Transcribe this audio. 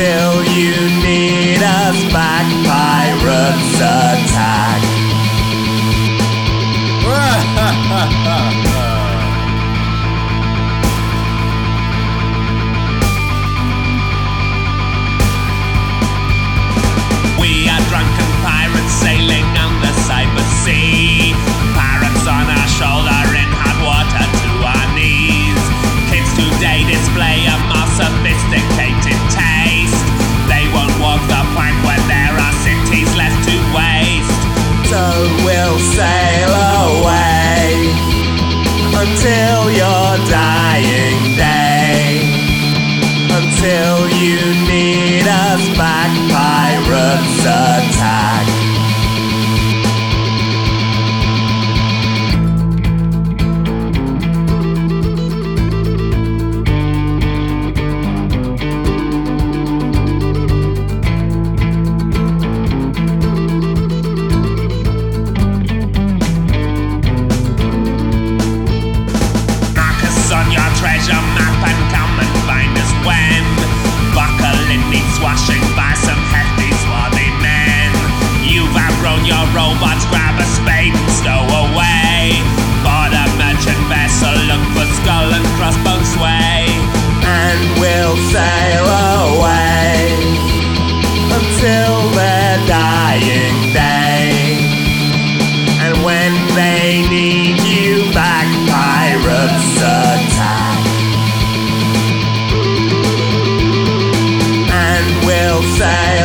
until you need us back. Pirates attack. We are drunken pirates sailing on the cyber sea. Pirates on our shoulder in hot water to our knees. Kids today display a more sophisticated taste. They won't walk the plank when there are cities left to waste. So we'll sail away until your dying day, until you need us back. Pirates attack. On your treasure map and come and find us when. Buckle in neat swashing by some hefty swarthy men. You've outgrown your robots, grab a spade and stow away. Board a merchant vessel, look for skull and crossbone sway. And we'll sail away until their dying day. And when they need you back, pirates attack. And we'll sail